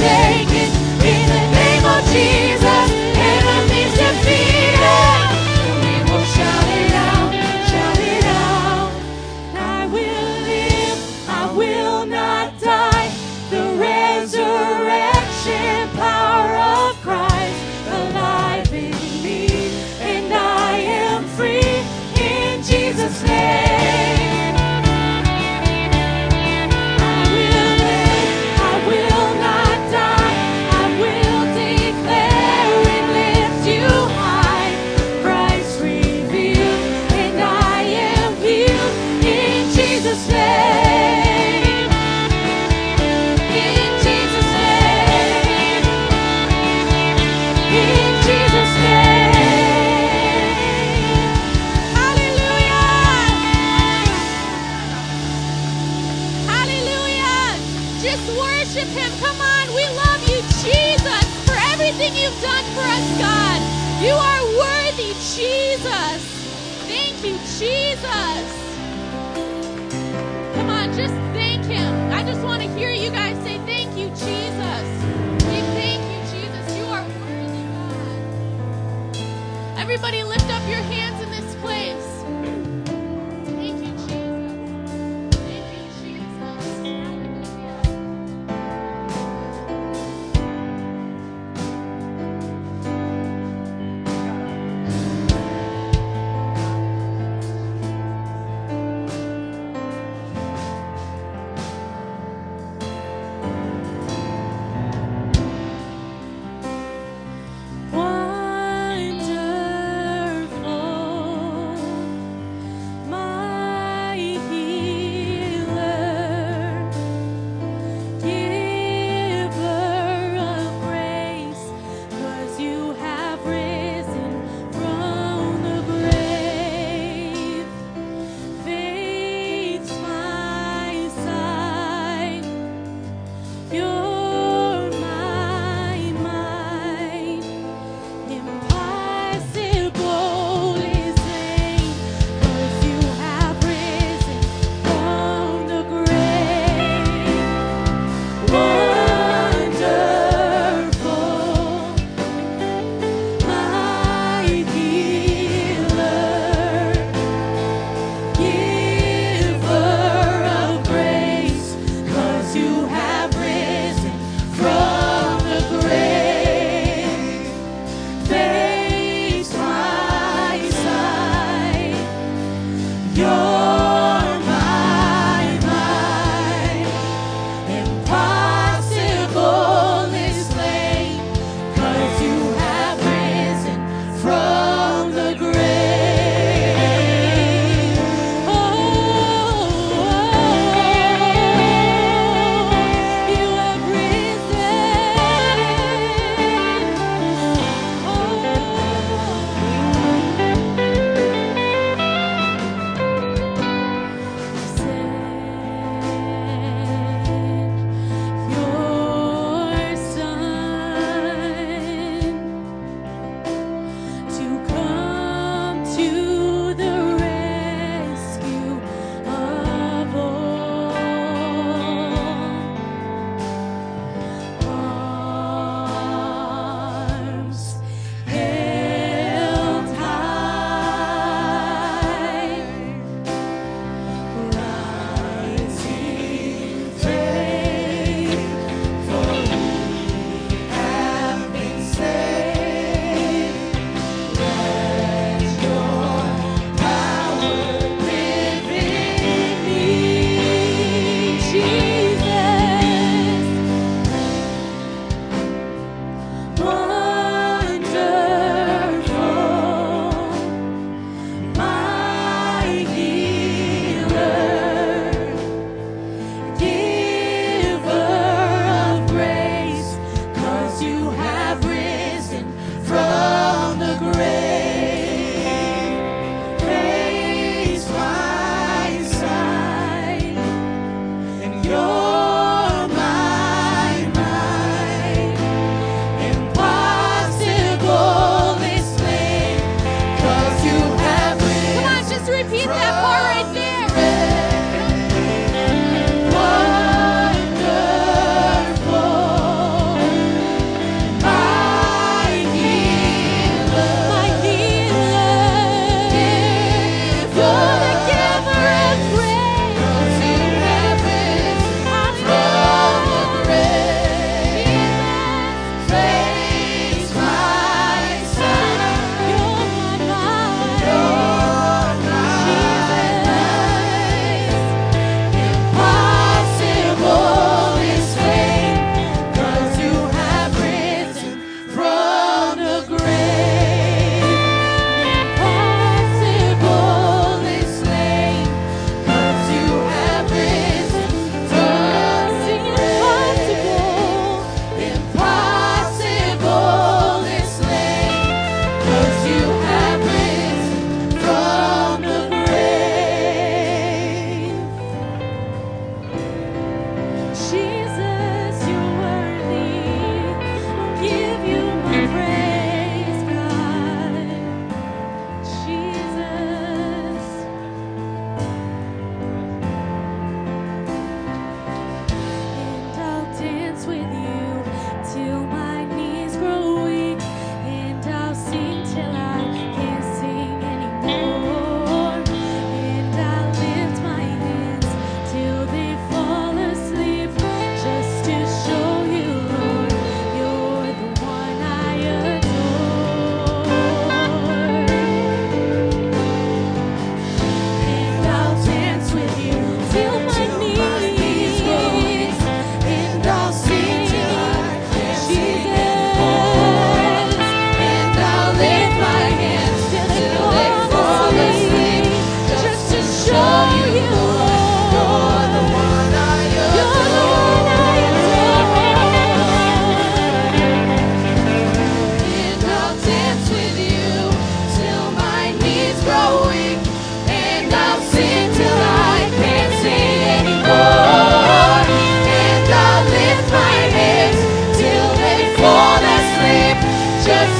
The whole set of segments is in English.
shaken. In the name of Jesus, enemies defeated. We will shout it out, shout it out. I will live, I will not die. The resurrection power of Christ alive in me, and I am free in Jesus' name. I will live, I will not die. I will declare and lift you high. Christ revealed, and I am healed in Jesus' name. In Jesus' name. In Jesus' name. Hallelujah. Hallelujah. Just worship him. Come on. We love you, Jesus, for everything you've done for us, God. You are worthy, Jesus. Thank you, Jesus. Come on, just thank him. I just want to hear you guys say, thank you, Jesus. We thank you, Jesus. You are worthy, God. Everybody lift up your hands in this place. Thank you, Jesus. Thank you, Jesus.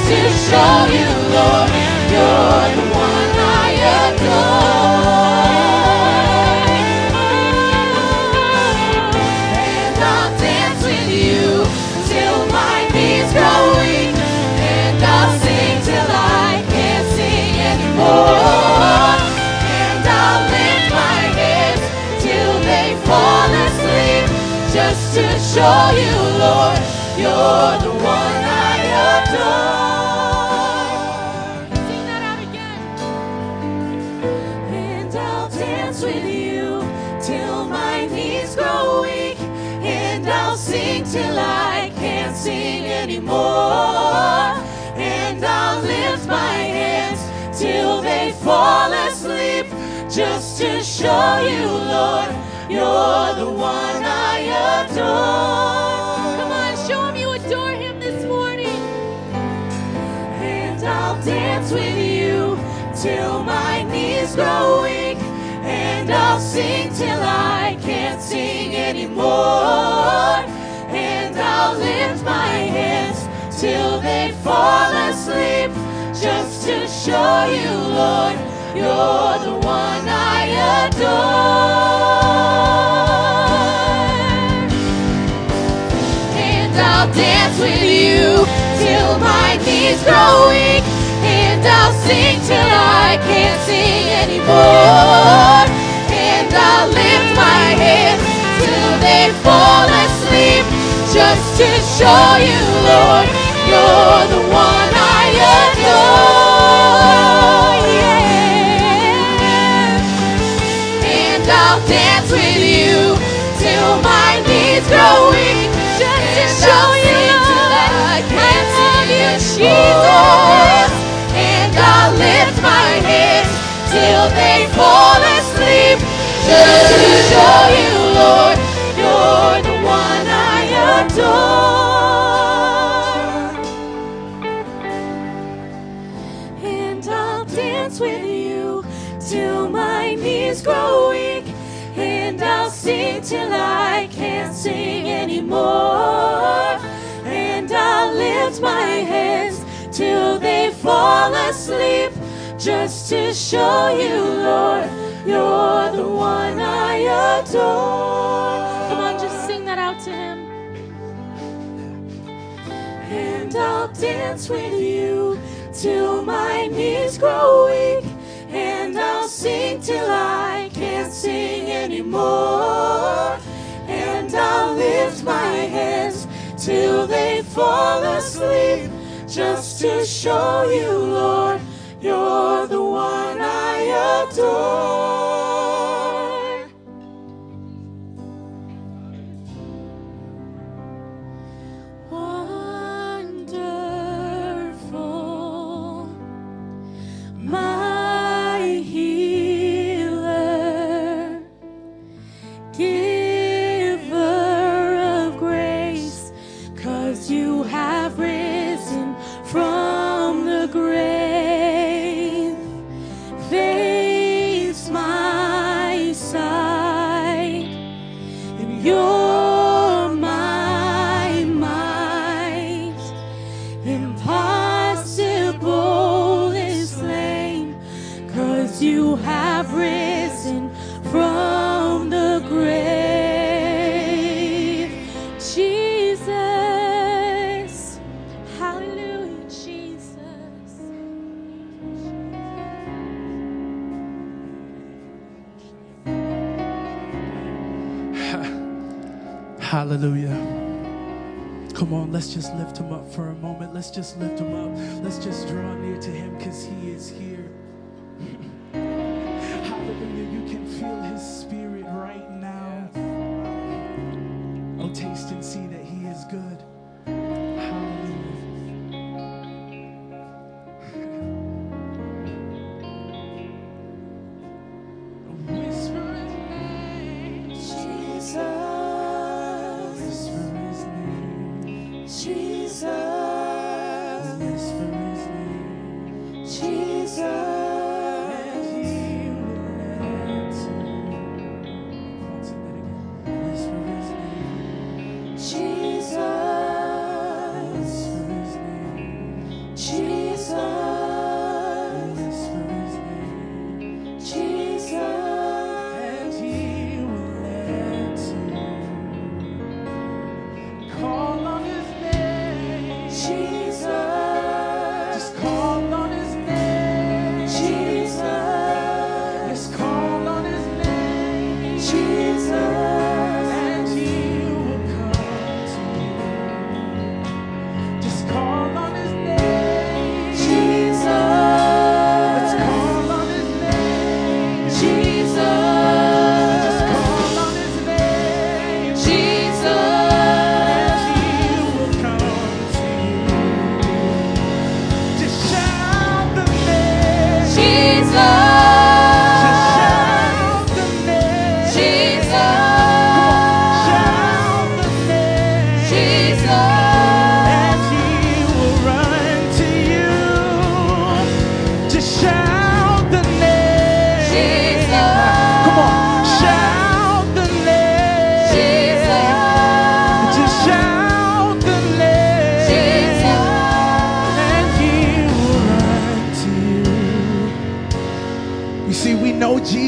to show you, Lord, you're the one I adore. And I'll dance with you till my knees grow weak, and I'll sing till I can't sing anymore. And I'll lift my hands till they fall asleep, just to show you, Lord, you're the one I adore. Sing that out again. And I'll dance with you till my knees grow weak, and I'll sing till I can't sing anymore. And I'll lift my hands till they fall asleep, just to show you, Lord, you're the one I adore. Come on, show him you adore him this morning. And I'll dance with you till my knees grow weak, and I'll sing till I can't sing anymore. And I'll lift my hands till they fall asleep, just to show you, Lord, you're the one I adore. And I'll dance with you till my knees grow weak, and I'll sing till I can't sing anymore. And I'll lift my hands till they fall asleep, just to show you, Lord, you're the one I adore. Yeah. And I'll dance with you till my knees grow weak, just to show you, Lord, I love you, Jesus. And I'll lift my hands till they fall asleep, just to show you, Lord, you're the one I adore. And I'll dance with you till my knees grow weak, and I'll sing till I can't sing anymore. And I'll lift my hands till they fall asleep, just to show you, Lord, you're the one I adore. Come on, just sing that out to him. And I'll dance with you till my knees grow weak, and I'll sing till I can't sing anymore. And I'll lift my hands till they fall asleep, just to show you, Lord, you're the one I adore. Wonderful, my healer, giver of grace, 'cause you have risen from the grave. Face my side, and you're my might. Impossible is slain, 'cause you have risen from the grave. Jesus, hallelujah, Jesus. Hallelujah. Come on, let's just lift him up for a moment. Let's just lift him up. Let's just draw near to him, because he is here. Hallelujah. You can feel his spirit right now. Oh, taste and see that he is good. Hallelujah. Whisper his name. Jesus. Whisper his name. Jesus. Whisper his name. Jesus. And he will answer. Come on, sing that again. Whisper his name. Jesus. Whisper his name. Jesus.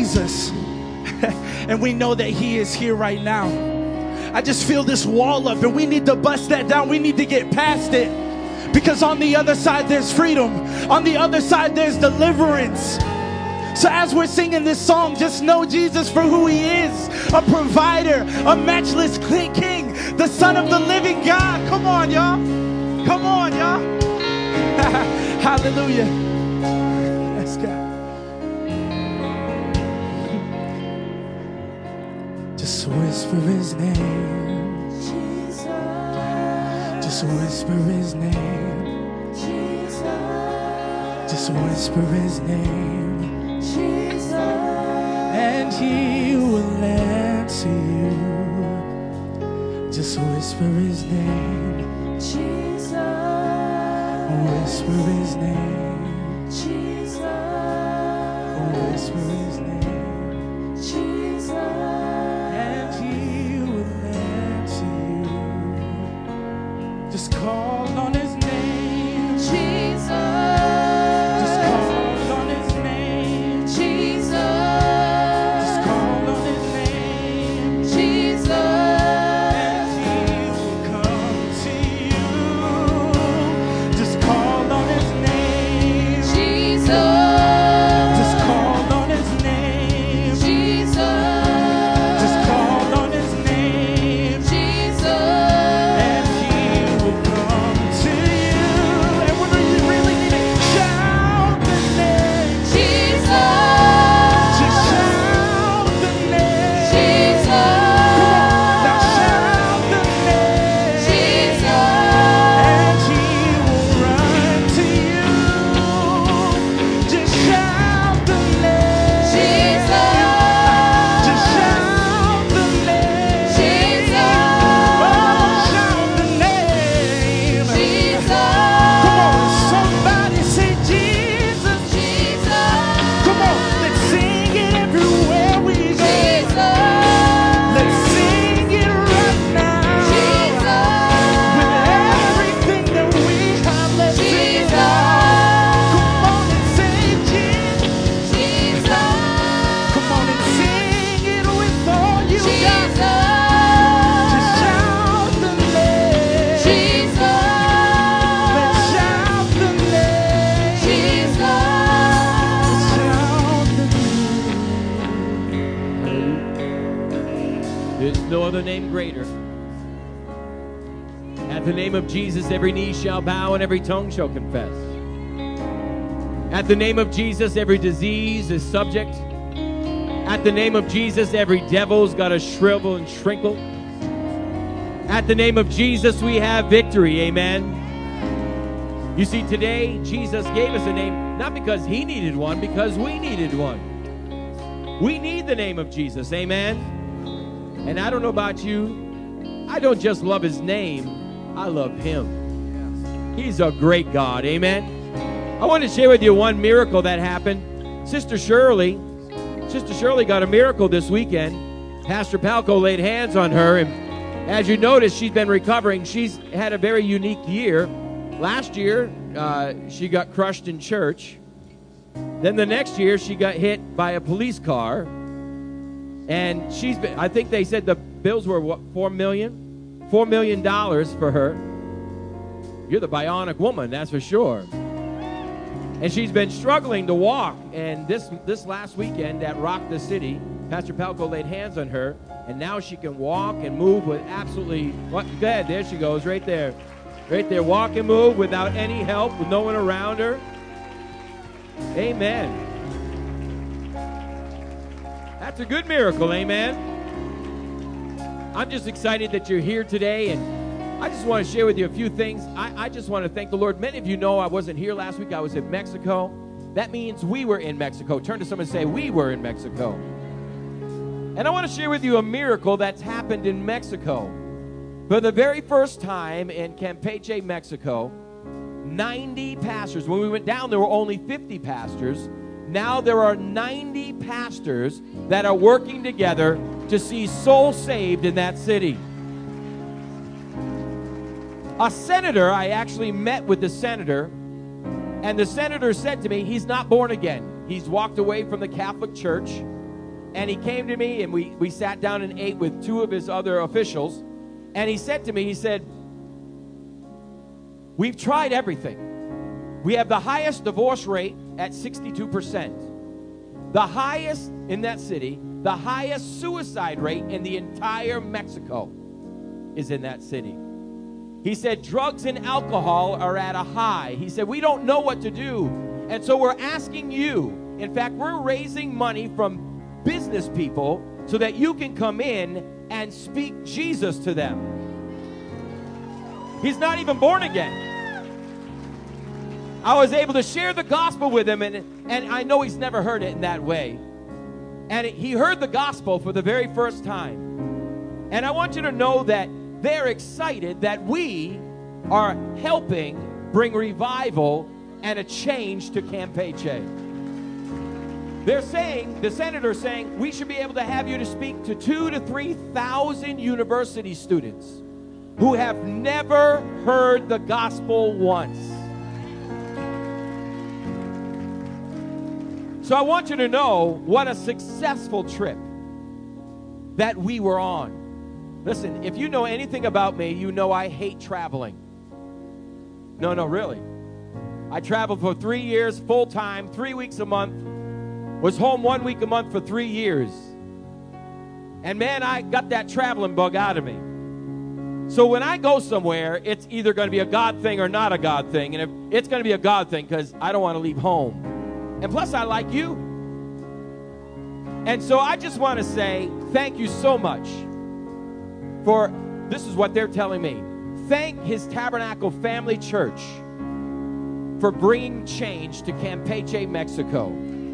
Jesus. And we know that he is here right now. I just feel this wall up, and we need to bust that down. We need to get past it, because on the other side there's freedom. On the other side there's deliverance. So as we're singing this song, just know Jesus for who he is: a provider, a matchless king, the Son of the living God. Come on, y'all. Come on, y'all. Hallelujah. Let's go. Just whisper his name. Jesus. Just whisper his name. Jesus. Just whisper his name. Jesus. And he will answer you. Just whisper his name. Jesus. Whisper his name. Jesus. Whisper his name. Jesus. And he will answer you. Just call on his name. Jesus. Just call on his name. Jesus. Just call on his name. Jesus. And he will come to you. Just call on his name. Jesus. Just call on his name. Jesus. Just call on his name. Jesus. And he will come to you. And whether you really need it, shout the name. Jesus. Just shout the name. Jesus. Now shout the name. Jesus. And he will run to you. Just shout the name. Jesus. Just shout the name. Jesus. Oh, shout the name. Jesus. Come on, somebody say Jesus. Jesus. Come on, let's sing it everywhere we go. Let's sing it right now. With everything that we have, let's sing it out. Come on and say Jesus. Come on and sing it with all you got. Just shout the name. Let's shout the name. Shout the name. There's no other name greater. At the name of Jesus, every knee shall bow and every tongue shall confess. At the name of Jesus, every disease is subject. At the name of Jesus, every devil's got to shrivel and shrinkle. At the name of Jesus, we have victory. Amen. You see, today, Jesus gave us a name, not because he needed one, because we needed one. We need the name of Jesus. Amen. And I don't know about you, I don't just love his name, I love him. He's a great God. Amen. I want to share with you one miracle that happened. Sister Shirley got a miracle this weekend. Pastor Palco laid hands on her, and as you notice, she's been recovering. She's had a very unique year. Last year, she got crushed in church. Then the next year, she got hit by a police car. And I think they said the bills were, what, $4 million? $4 million for her. You're the bionic woman, that's for sure. And she's been struggling to walk. And this last weekend at Rock the City, Pastor Palco laid hands on her, and now she can walk and move with absolutely, go ahead, there she goes, right there. Right there, walk and move without any help, with no one around her. Amen. That's a good miracle, amen. I'm just excited that you're here today, and I just want to share with you a few things. I just want to thank the Lord. Many of you know I wasn't here last week. I was in Mexico. That means we were in Mexico. Turn to someone and say, we were in Mexico. And I want to share with you a miracle that's happened in Mexico. For the very first time in Campeche, Mexico, 90 pastors. When we went down, there were only 50 pastors. Now there are 90 pastors that are working together to see souls saved in that city. A senator, I actually met with the senator, and the senator said to me, he's not born again. He's walked away from the Catholic Church. And he came to me, and we sat down and ate with two of his other officials. And he said to me, he said, we've tried everything. We have the highest divorce rate at 62%. The highest in that city, the highest suicide rate in the entire Mexico is in that city. He said drugs and alcohol are at a high. He said we don't know what to do. And so we're asking you, in fact, we're raising money from business people so that you can come in and speak Jesus to them. He's not even born again. I was able to share the gospel with him, and I know he's never heard it in that way. And he heard the gospel for the very first time. And I want you to know that they're excited that we are helping bring revival and a change to Campeche. They're saying, the senator's saying, we should be able to have you to speak to 2,000 to 3,000 university students who have never heard the gospel once. So I want you to know what a successful trip that we were on. Listen, if you know anything about me, you know I hate traveling. No, really. I traveled for 3 years, full-time, 3 weeks a month. Was home 1 week a month for 3 years. And man, I got that traveling bug out of me. So when I go somewhere, it's either going to be a God thing or not a God thing. And if it's going to be a God thing, because I don't want to leave home. And plus, I like you. And so I just want to say thank you so much for, this is what they're telling me. Thank His Tabernacle Family Church for bringing change to Campeche, Mexico.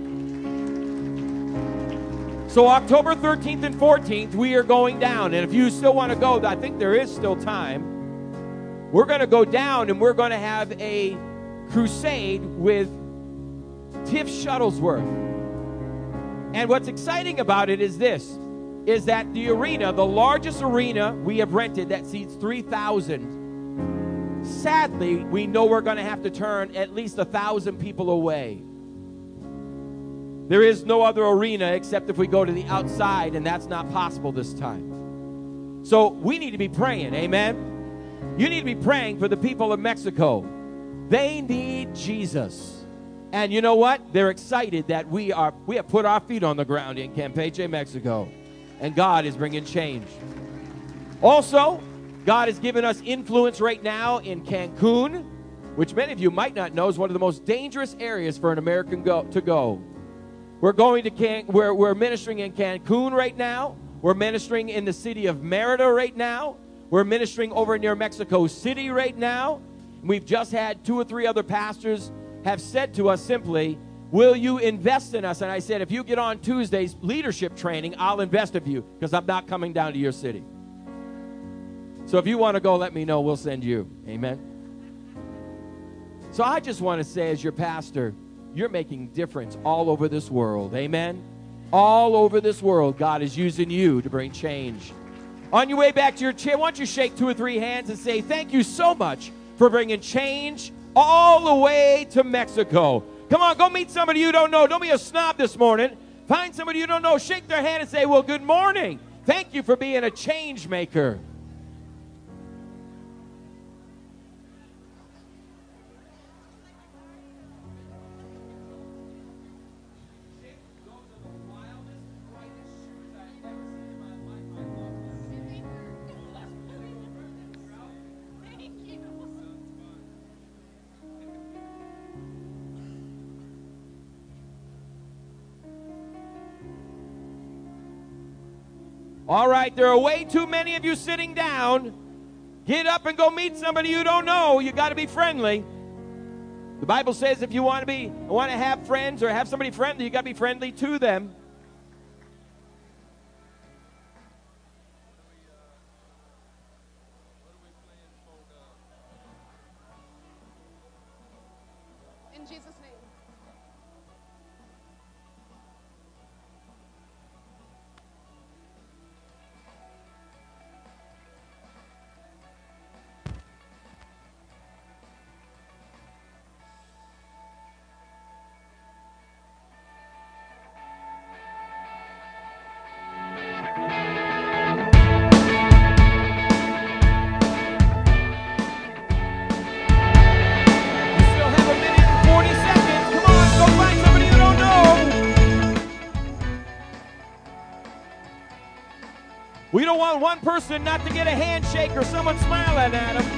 So October 13th and 14th, we are going down. And if you still want to go, I think there is still time. We're going to go down and we're going to have a crusade with Tiff Shuttlesworth. And what's exciting about it is this, is that the arena, the largest arena we have rented that seats 3,000, sadly, we know we're going to have to turn at least 1,000 people away. There is no other arena except if we go to the outside, and that's not possible this time. So we need to be praying, amen? You need to be praying for the people of Mexico. They need Jesus. And you know what? They're excited that we have put our feet on the ground in Campeche, Mexico. And God is bringing change. Also, God has given us influence right now in Cancun, which many of you might not know is one of the most dangerous areas for an American to go. We're going to we're ministering in Cancun right now. We're ministering in the city of Merida right now. We're ministering over near Mexico City right now. We've just had 2 or 3 other pastors have said to us simply, will you invest in us? And I said, if you get on Tuesday's leadership training, I'll invest in you because I'm not coming down to your city. So if you want to go, let me know. We'll send you. Amen. So I just want to say, as your pastor, you're making difference all over this world. Amen. All over this world, God is using you to bring change. On your way back to your chair, why don't you shake 2 or 3 hands and say, thank you so much for bringing change all the way to Mexico. Come on, go meet somebody you don't know. Don't be a snob this morning. Find somebody you don't know. Shake their hand and say, well, good morning. Thank you for being a change maker. All right, there are way too many of you sitting down. Get up and go meet somebody you don't know. You got to be friendly. The Bible says if you want to have friends or have somebody friendly, you got to be friendly to them. In Jesus' name. We don't want one person not to get a handshake or someone smiling at them.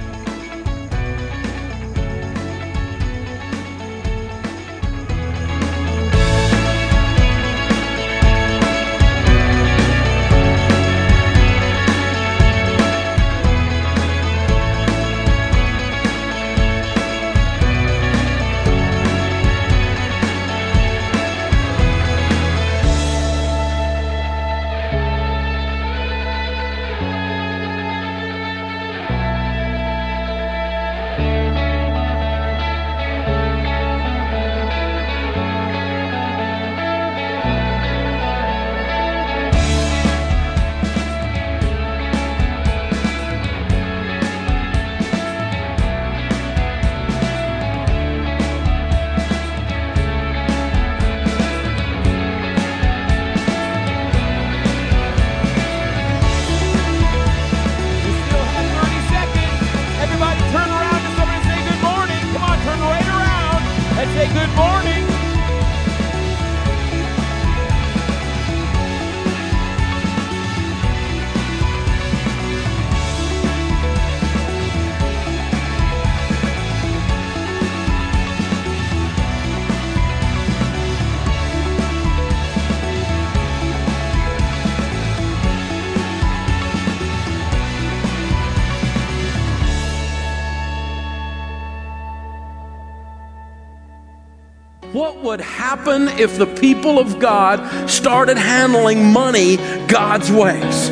What would happen if the people of God started handling money God's ways?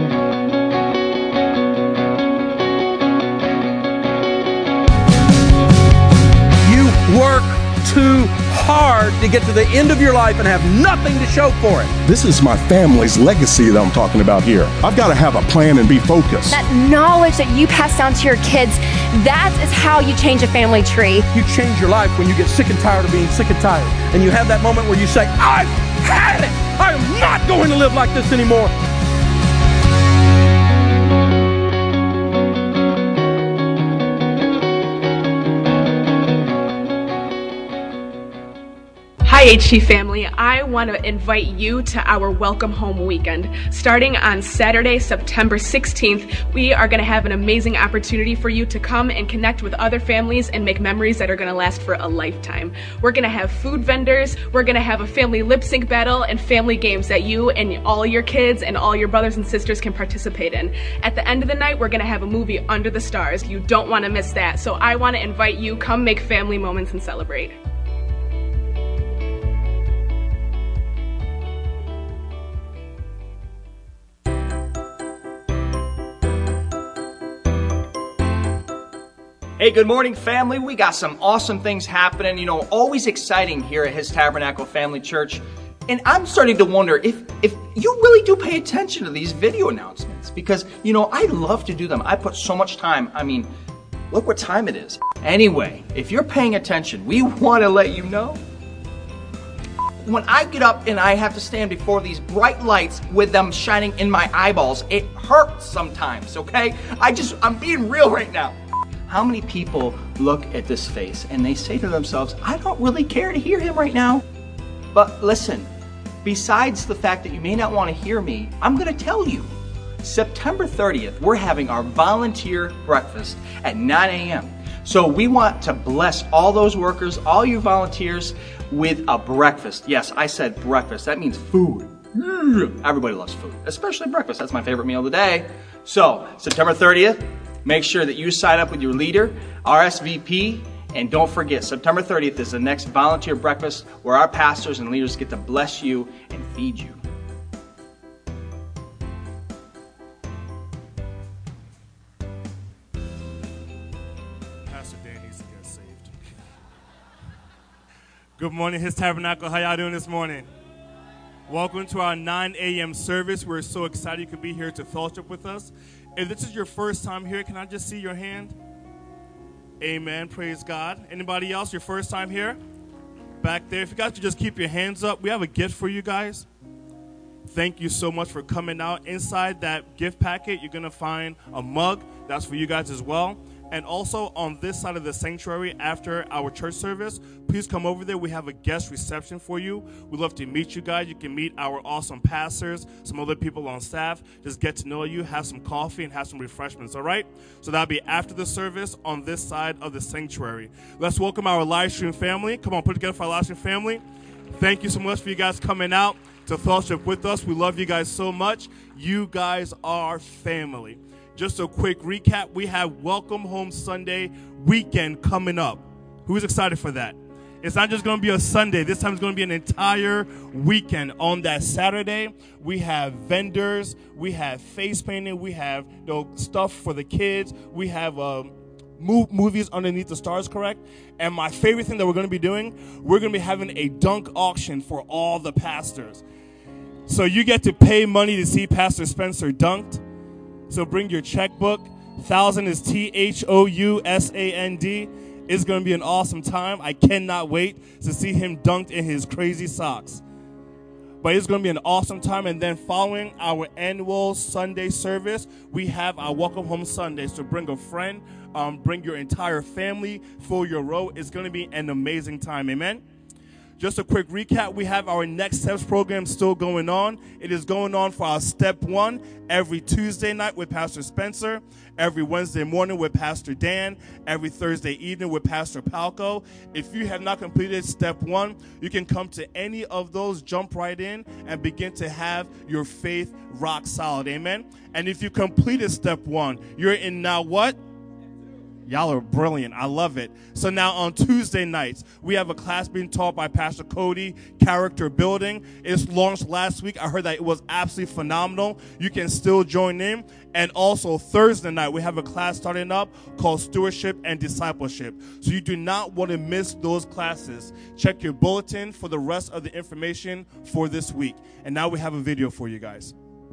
You work too hard to get to the end of your life and have nothing to show for it. This is my family's legacy that I'm talking about here. I've got to have a plan and be focused. That knowledge that you pass down to your kids, that is how you change a family tree. You change your life when you get sick and tired of being sick and tired. And you have that moment where you say, I've had it. I am not going to live like this anymore. Hi HT family, I want to invite you to our Welcome Home Weekend. Starting on Saturday, September 16th, we are going to have an amazing opportunity for you to come and connect with other families and make memories that are going to last for a lifetime. We're going to have food vendors, we're going to have a family lip sync battle, and family games that you and all your kids and all your brothers and sisters can participate in. At the end of the night, we're going to have a movie Under the Stars. You don't want to miss that. So I want to invite you, come make family moments and celebrate. Hey, good morning, family. We got some awesome things happening, always exciting here at His Tabernacle Family Church. And I'm starting to wonder if you really do pay attention to these video announcements because, I love to do them. I put so much time. Look what time it is. Anyway, if you're paying attention, we want to let you know. When I get up and I have to stand before these bright lights with them shining in my eyeballs, it hurts sometimes, okay? I'm being real right now. How many people look at this face and they say to themselves, I don't really care to hear him right now? But listen, besides the fact that you may not want to hear me, I'm going to tell you. September 30th, we're having our volunteer breakfast at 9 a.m. So we want to bless all those workers, all you volunteers, with a breakfast. Yes, I said breakfast. That means food. Everybody loves food, especially breakfast. That's my favorite meal of the day. So, September 30th, make sure that you sign up with your leader, RSVP, and don't forget, September 30th is the next volunteer breakfast where our pastors and leaders get to bless you and feed you. Pastor Dan needs to get saved. Good morning, His Tabernacle. How y'all doing this morning? Welcome to our 9 a.m. service. We're so excited you could be here to fellowship with us. If this is your first time here, can I just see your hand? Amen. Praise God. Anybody else, your first time here? Back there. If you guys could just keep your hands up. We have a gift for you guys. Thank you so much for coming out. Inside that gift packet, you're going to find a mug. That's for you guys as well. And also on this side of the sanctuary, after our church service, please come over there. We have a guest reception for you. We'd love to meet you guys. You can meet our awesome pastors, some other people on staff. Just get to know you, have some coffee, and have some refreshments, all right? So that'll be after the service on this side of the sanctuary. Let's welcome our live stream family. Come on, put it together for our live stream family. Thank you so much for you guys coming out to fellowship with us. We love you guys so much. You guys are family. Just a quick recap, we have Welcome Home Sunday weekend coming up. Who's excited for that? It's not just going to be a Sunday. This time it's going to be an entire weekend. On that Saturday, we have vendors, we have face painting, we have stuff for the kids, we have movies underneath the stars, correct? And my favorite thing that we're going to be doing, we're going to be having a dunk auction for all the pastors. So you get to pay money to see Pastor Spencer dunked. So bring your checkbook. 1,000 is THOUSAND. It's going to be an awesome time. I cannot wait to see him dunked in his crazy socks. But it's going to be an awesome time. And then following our annual Sunday service, we have our Welcome Home Sunday. So bring a friend, bring your entire family, fill your row. It's going to be an amazing time. Amen. Just a quick recap, we have our Next Steps program still going on. It is going on for our Step 1 every Tuesday night with Pastor Spencer, every Wednesday morning with Pastor Dan, every Thursday evening with Pastor Palco. If you have not completed Step 1, you can come to any of those, jump right in, and begin to have your faith rock solid. Amen? And if you completed Step 1, you're in now what? Y'all are brilliant. I love it. So now on Tuesday nights, we have a class being taught by Pastor Cody, Character Building. It's launched last week. I heard that it was absolutely phenomenal. You can still join in. And also Thursday night, we have a class starting up called Stewardship and Discipleship. So you do not want to miss those classes. Check your bulletin for the rest of the information for this week. And now we have a video for you guys.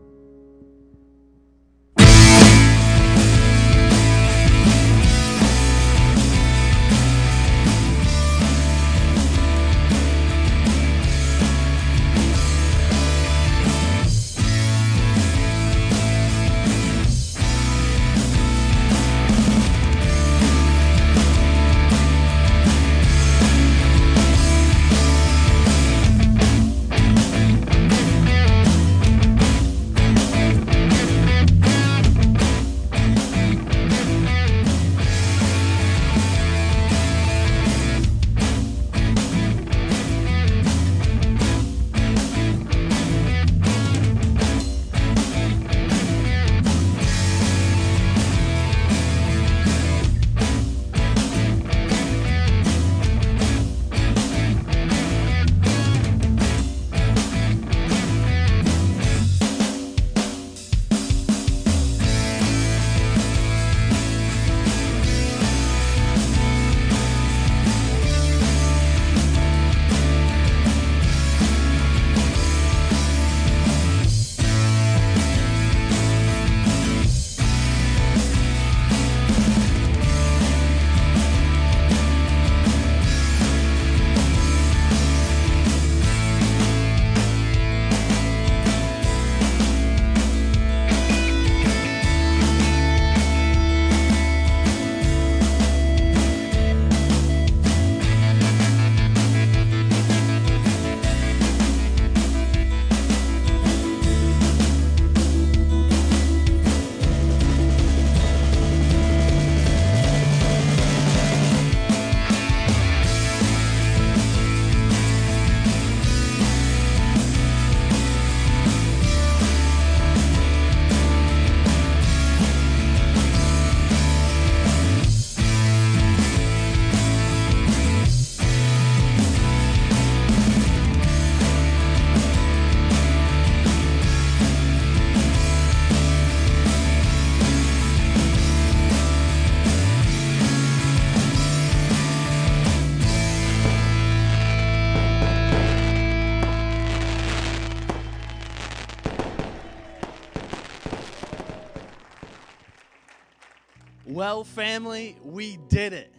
Well, family, we did it.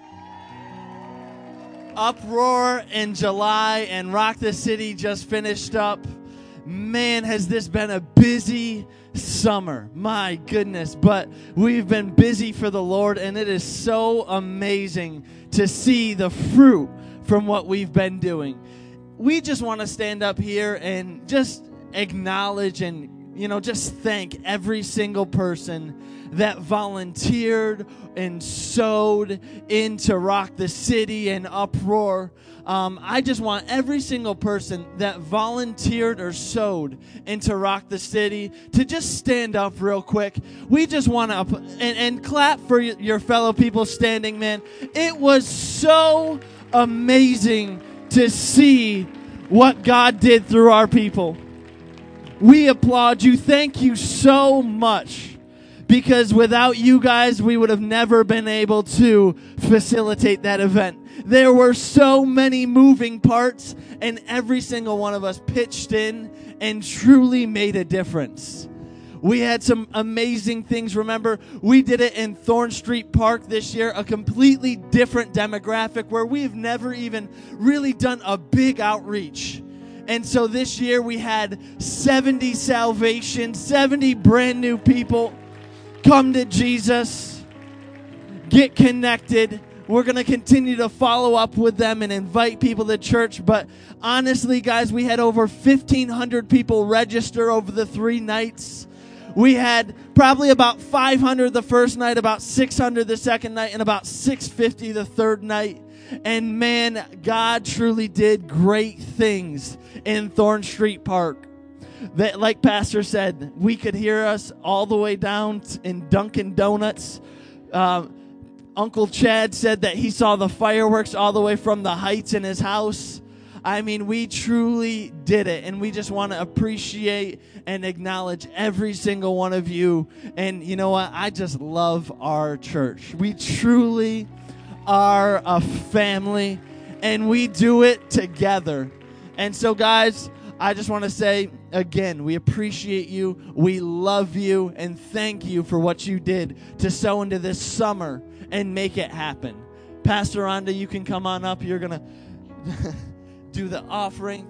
Uproar in July and Rock the City just finished up. Man, has this been a busy summer. My goodness. But we've been busy for the Lord, and it is so amazing to see the fruit from what we've been doing. We just want to stand up here and just acknowledge and just thank every single person that volunteered and sowed into Rock the City and Uproar. I just want every single person that volunteered or sowed into Rock the City to just stand up real quick. We just want to and clap for your fellow people standing, man. It was so amazing to see what God did through our people. We applaud you. Thank you so much. Because without you guys, we would have never been able to facilitate that event. There were so many moving parts, and every single one of us pitched in and truly made a difference. We had some amazing things. Remember, we did it in Thorn Street Park this year, a completely different demographic where we've never even really done a big outreach. And so this year we had 70 salvations, 70 brand new people come to Jesus, get connected. We're going to continue to follow up with them and invite people to church. But honestly, guys, we had over 1,500 people register over the 3 nights. We had probably about 500 the first night, about 600 the second night, and about 650 the third night. And man, God truly did great things in Thorn Street Park. That, like Pastor said, we could hear us all the way down in Dunkin' Donuts. Uncle Chad said that he saw the fireworks all the way from the Heights in his house. I mean, we truly did it, and we just want to appreciate and acknowledge every single one of you. And you know what? I just love our church. We truly are a family, and we do it together. And so, guys, I just want to say, again, we appreciate you, we love you, and thank you for what you did to sow into this summer and make it happen. Pastor Rhonda, you can come on up. You're going to do the offering.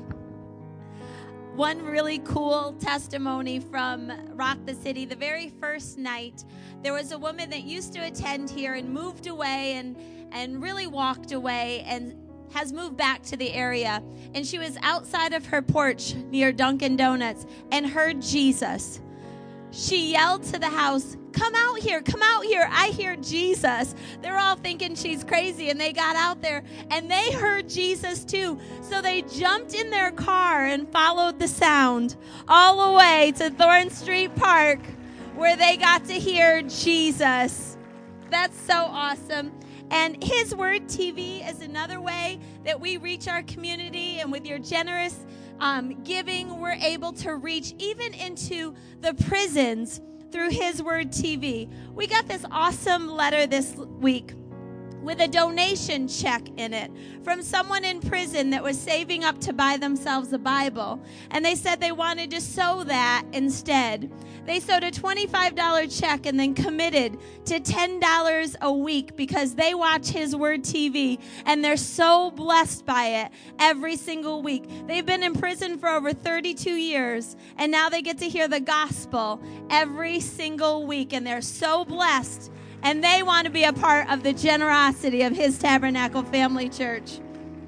One really cool testimony from Rock the City. The very first night, there was a woman that used to attend here and moved away and really walked away and has moved back to the area. And she was outside of her porch near Dunkin' Donuts and heard Jesus. She yelled to the house, come out here, I hear Jesus. They're all thinking she's crazy, and they got out there and they heard Jesus too. So they jumped in their car and followed the sound all the way to Thorn Street Park, where they got to hear Jesus. That's so awesome. And His Word TV is another way that we reach our community, and with your generous giving, we're able to reach even into the prisons through His Word TV. We got this awesome letter this week with a donation check in it from someone in prison that was saving up to buy themselves a Bible. And they said they wanted to sow that instead. They sewed a $25 check and then committed to $10 a week because they watch His Word TV and they're so blessed by it every single week. They've been in prison for over 32 years and now they get to hear the gospel every single week, and they're so blessed, and they want to be a part of the generosity of His Tabernacle Family Church.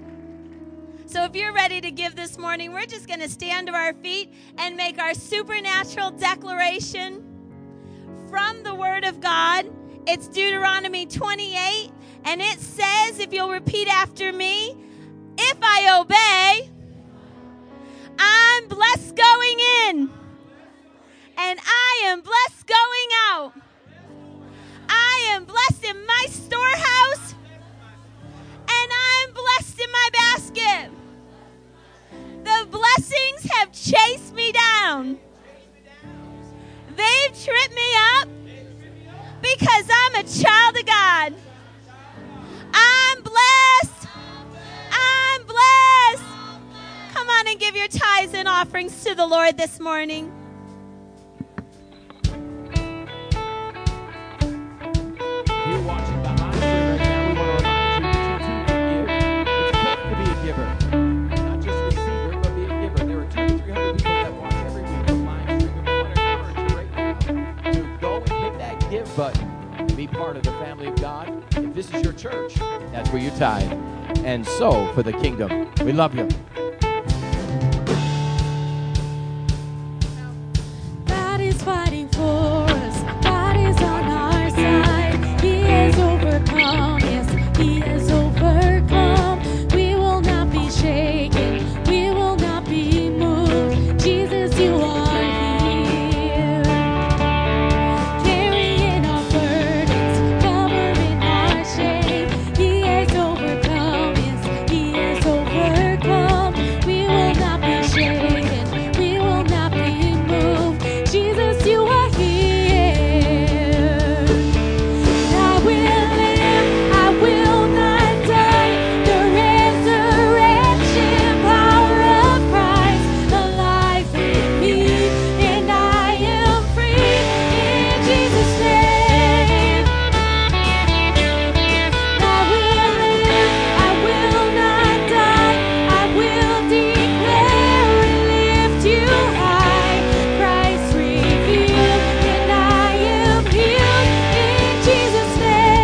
So if you're ready to give this morning, we're just going to stand to our feet and make our supernatural declaration from the Word of God. It's Deuteronomy 28, and it says, if you'll repeat after me, if I obey, I'm blessed going in, and I am blessed going out. I am blessed in my storehouse, and I'm blessed in my basket. The blessings have chased me down. They've tripped me up because I'm a child of God. I'm blessed. I'm blessed. Come on and give your tithes and offerings to the Lord this morning. If you're watching the live stream right now, we want to remind you that you too can give. It's important to be a giver, not just a receiver, but be a giver. There are 200 to 300 people that watch every week the live stream, and we want to encourage That's where you tithe and sow for the kingdom. We love you. God is fighting for us. God is on our side. He has overcome. Yes, He has overcome. We will not be shaken. We will not be moved. Jesus, you are here. Carrying our burdens, covering our shame. He has overcome. Yes, He has overcome. We will not be shaken. We will not be moved. Jesus, you are here. I will live, I will not die. The resurrection power of Christ alive in me, and I am free in Jesus' name. I will live, I will not die. I will declare and lift you high. Christ revealed, and I am healed in Jesus' name.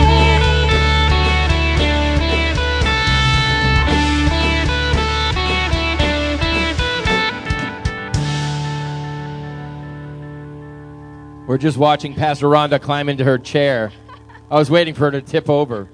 We're just watching Pastor Rhonda climb into her chair. I was waiting for her to tip over.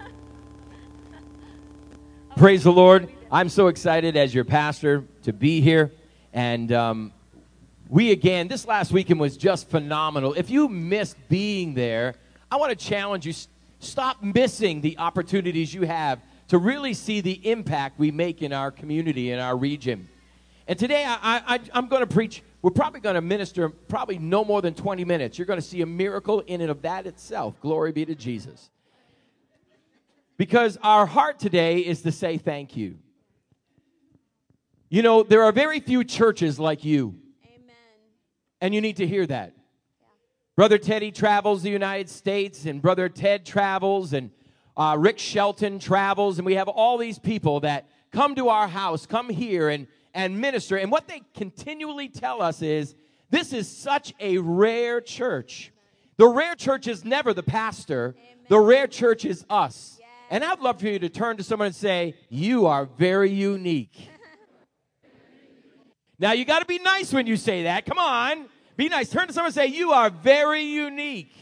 Praise the Lord. I'm so excited as your pastor to be here. And this last weekend was just phenomenal. If you missed being there, I want to challenge you, stop missing the opportunities you have to really see the impact we make in our community, in our region. And today I'm going to preach. We're probably going to minister probably no more than 20 minutes. You're going to see a miracle in and of that itself. Glory be to Jesus. Because our heart today is to say thank you. You know, there are very few churches like you. Amen. And you need to hear that. Brother Teddy travels the United States, and Brother Ted travels, and Rick Shelton travels, and we have all these people that come to our house, come here and minister. And what they continually tell us is, this is such a rare church. The rare church is never the pastor. The rare church is us. And I'd love for you to turn to someone and say, you are very unique. Now, you got to be nice when you say that. Come on. Be nice. Turn to someone and say, you are very unique.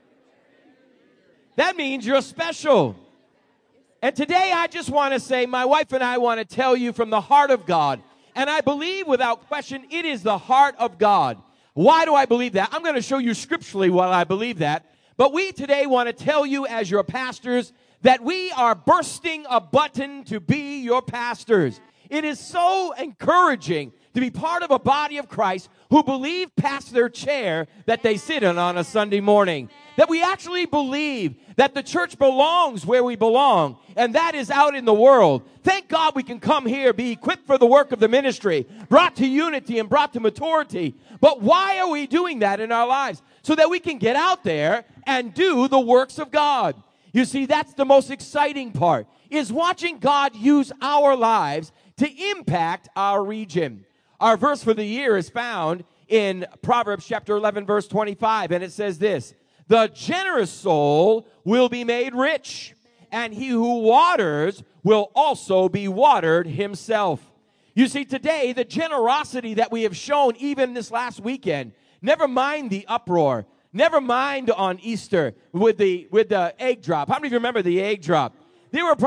That means you're special. And today I just want to say, my wife and I want to tell you from the heart of God. And I believe without question, it is the heart of God. Why do I believe that? I'm going to show you scripturally why I believe that. But we today want to tell you as your pastors that we are bursting a button to be your pastors. It is so encouraging to be part of a body of Christ who believe past their chair that they sit in on a Sunday morning. That we actually believe that the church belongs where we belong, and that is out in the world. Thank God we can come here, be equipped for the work of the ministry, brought to unity and brought to maturity. But why are we doing that in our lives? So that we can get out there and do the works of God. You see, that's the most exciting part, is watching God use our lives to impact our region. Our verse for the year is found in Proverbs chapter 11, verse 25, and it says this: the generous soul will be made rich, and he who waters will also be watered himself. You see, today, the generosity that we have shown even this last weekend, never mind the uproar, never mind on Easter with the egg drop. How many of you remember the egg drop? There were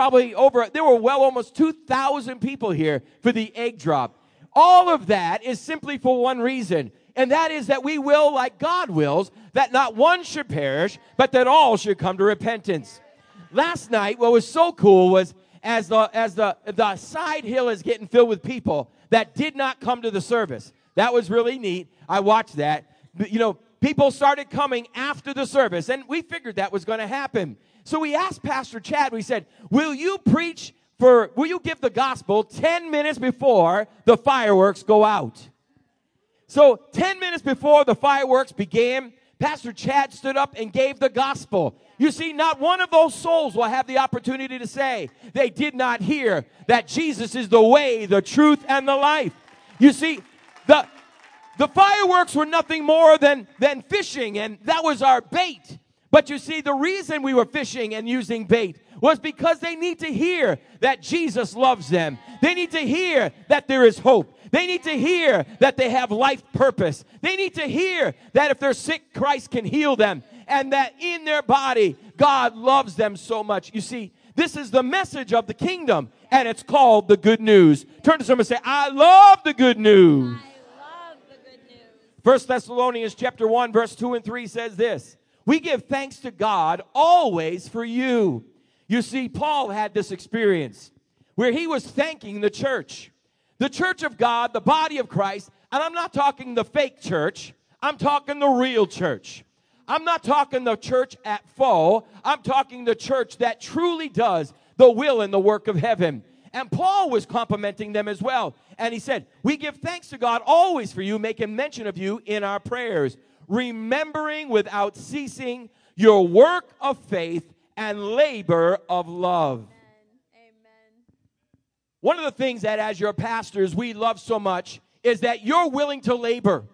almost 2,000 people here for the egg drop. All of that is simply for one reason, and that is that we will, like God wills, that not one should perish, but that all should come to repentance. Last night, what was so cool was as the side hill is getting filled with people that did not come to the service. That was really neat. I watched that. You know, people started coming after the service, and we figured that was going to happen. So we asked Pastor Chad, we said, will you give the gospel 10 minutes before the fireworks go out? So 10 minutes before the fireworks began, Pastor Chad stood up and gave the gospel. You see, not one of those souls will have the opportunity to say they did not hear that Jesus is the way, the truth, and the life. You see, the fireworks were nothing more than fishing, and that was our bait. But you see, the reason we were fishing and using bait was because they need to hear that Jesus loves them. They need to hear that there is hope. They need to hear that they have life purpose. They need to hear that if they're sick, Christ can heal them. And that in their body, God loves them so much. You see, this is the message of the kingdom, and it's called the good news. Turn to someone and say, I love the good news. I love the good news. 1 Thessalonians chapter 1, verse 2 and 3 says this. We give thanks to God always for you. You see, Paul had this experience where he was thanking the church of God, the body of Christ. And I'm not talking the fake church. I'm talking the real church. I'm not talking the church at full. I'm talking the church that truly does the will and the work of heaven. And Paul was complimenting them as well. And he said, we give thanks to God always for you, making mention of you in our prayers, remembering without ceasing your work of faith and labor of love. Amen. One of the things that as your pastors we love so much is that you're willing to labor.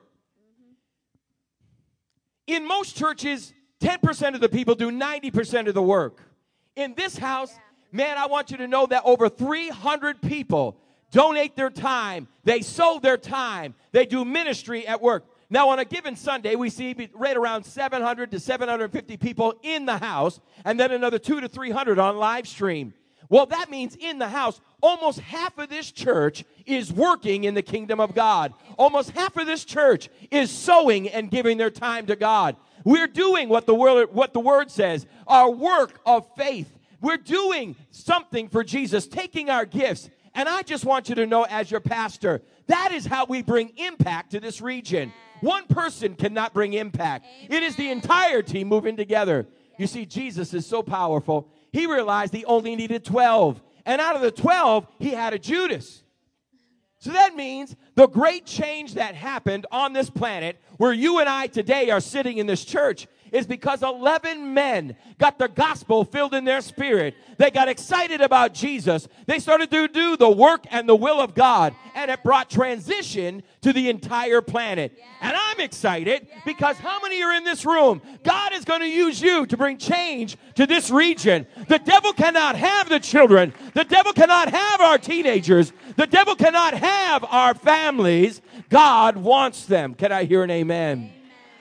In most churches, 10% of the people do 90% of the work. In this house, man, I want you to know that over 300 people donate their time. They sow their time. They do ministry at work. Now, on a given Sunday, we see right around 700 to 750 people in the house, and then another 200 to 300 on live stream. Well, that means in the house, almost half of this church is working in the kingdom of God. Almost half of this church is sowing and giving their time to God. We're doing what the word says, our work of faith. We're doing something for Jesus, taking our gifts. And I just want you to know as your pastor, that is how we bring impact to this region. One person cannot bring impact. It is the entire team moving together. You see, Jesus is so powerful. He realized he only needed 12. And out of the 12, he had a Judas. So that means the great change that happened on this planet, where you and I today are sitting in this church, is because 11 men got the gospel filled in their spirit. They got excited about Jesus. They started to do the work and the will of God. And it brought transition to the entire planet. And I'm excited because how many are in this room? God is going to use you to bring change to this region. The devil cannot have the children. The devil cannot have our teenagers. The devil cannot have our families. God wants them. Can I hear an amen?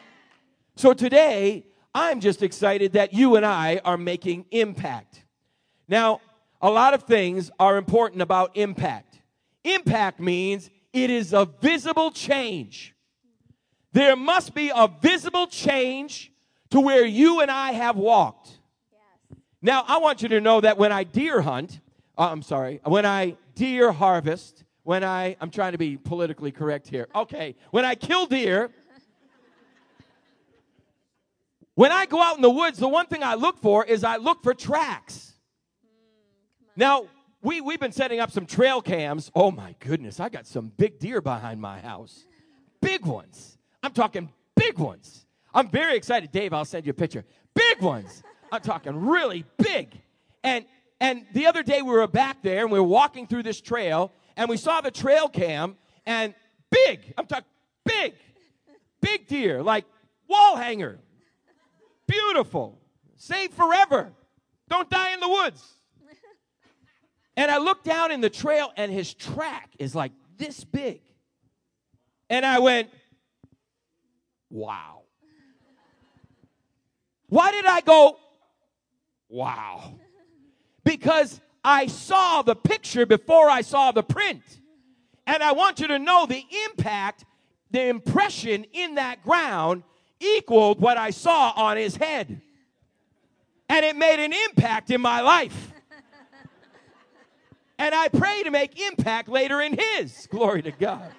So today, I'm just excited that you and I are making impact. Now, a lot of things are important about impact. Impact means it is a visible change. There must be a visible change to where you and I have walked. Now, I want you to know that when I deer hunt, when I deer harvest, I'm trying to be politically correct here. Okay, when I kill deer, when I go out in the woods, the one thing I look for is I look for tracks. Now, we've been setting up some trail cams. Oh, my goodness, I got some big deer behind my house. Big ones. I'm talking big ones. I'm very excited. Dave, I'll send you a picture. Big ones. I'm talking really big. And the other day we were back there, and we were walking through this trail, and we saw the trail cam, and big. I'm talking big. Big deer, like wall hanger. Beautiful. Save forever. Don't die in the woods. And I looked down in the trail, and his track is like this big. And I went, wow. Why did I go, wow? Because I saw the picture before I saw the print. And I want you to know the impact, the impression in that ground equaled what I saw on his head. And it made an impact in my life. And I pray to make impact later in his. Glory to God.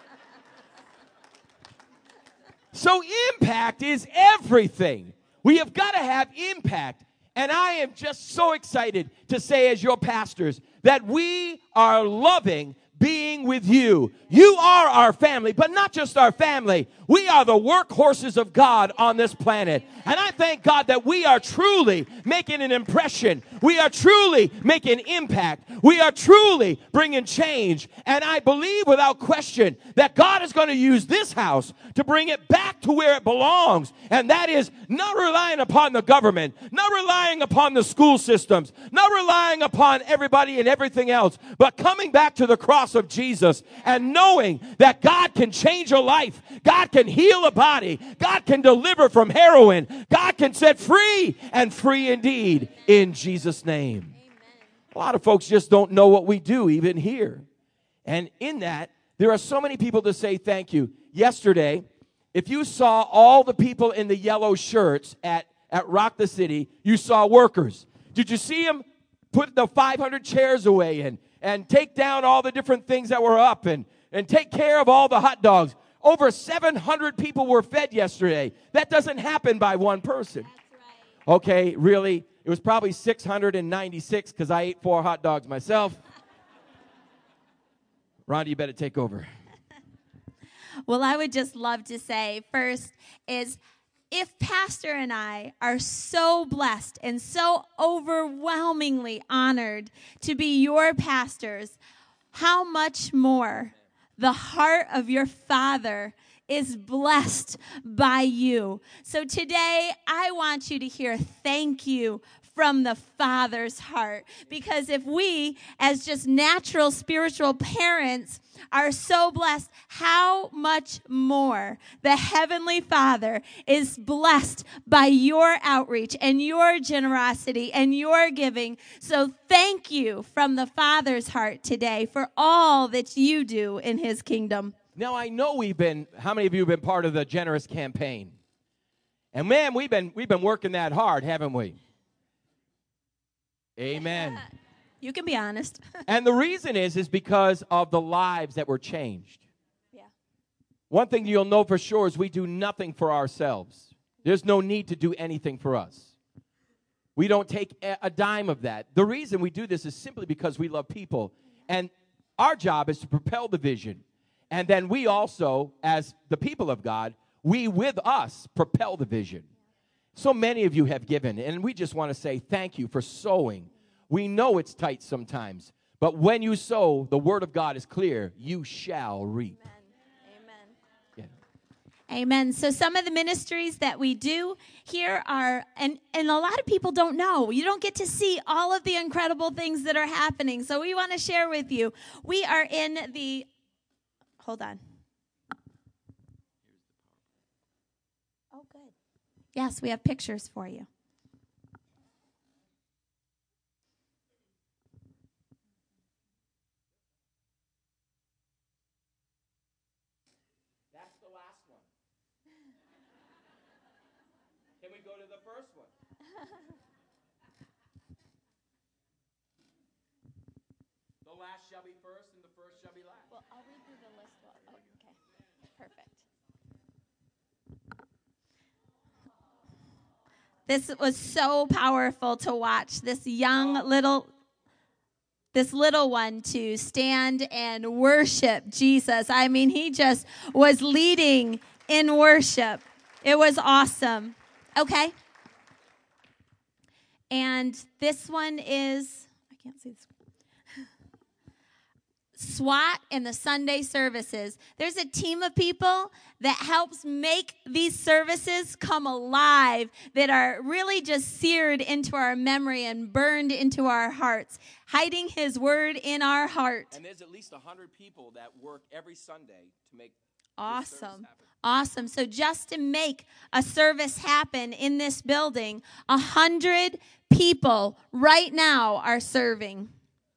So impact is everything. We have got to have impact. And I am just so excited to say as your pastors that we are loving being with you. You are our family, but not just our family. We are the workhorses of God on this planet. And I thank God that we are truly making an impression. We are truly making impact. We are truly bringing change. And I believe without question that God is going to use this house to bring it back to where it belongs. And that is not relying upon the government, not relying upon the school systems, not relying upon everybody and everything else, but coming back to the cross of Jesus and knowing that God can change a life. God can heal a body. God can deliver from heroin. God can set free, and free indeed, in Jesus' name. A lot of folks just don't know what we do even here. And in that, there are so many people to say thank you. Yesterday, if you saw all the people in the yellow shirts at Rock the City, you saw workers. Did you see them put the 500 chairs away and take down all the different things that were up and take care of all the hot dogs? Over 700 people were fed yesterday. That doesn't happen by one person. Okay, really? It was probably 696 because I ate 4 hot dogs myself. Rhonda, you better take over. Well, I would just love to say first is if Pastor and I are so blessed and so overwhelmingly honored to be your pastors, how much more the heart of your Father is blessed by you. So today, I want you to hear thank you from the Father's heart. Because if we, as just natural spiritual parents, are so blessed, how much more the Heavenly Father is blessed by your outreach and your generosity and your giving. So thank you from the Father's heart today for all that you do in His kingdom. Now, I know how many of you have been part of the Generous campaign? And man, we've been working that hard, haven't we? Amen. You can be honest. And the reason is because of the lives that were changed. Yeah. One thing you'll know for sure is we do nothing for ourselves. There's no need to do anything for us. We don't take a dime of that. The reason we do this is simply because we love people. And our job is to propel the vision. And then we also, as the people of God, we with us propel the vision. So many of you have given, and we just want to say thank you for sowing. We know it's tight sometimes, but when you sow, the word of God is clear. You shall reap. Amen. Yeah. Amen. So some of the ministries that we do here are, and a lot of people don't know. You don't get to see all of the incredible things that are happening. So we want to share with you. We are in the, hold on. Oh, good. Yes, we have pictures for you. That's the last one. Can we go to the first one? The last shall be first and the first shall be last. Well, I'll read through the list. Oh, okay. Perfect. This was so powerful to watch. This little one to stand and worship Jesus. I mean, he just was leading in worship. It was awesome. Okay. And this one is, I can't see this. SWAT and the Sunday services. There's a team of people that helps make these services come alive, that are really just seared into our memory and burned into our hearts, hiding His word in our heart. And there's at least 100 people that work every Sunday to make awesome. Awesome. So just to make a service happen in this building, 100 people right now are serving.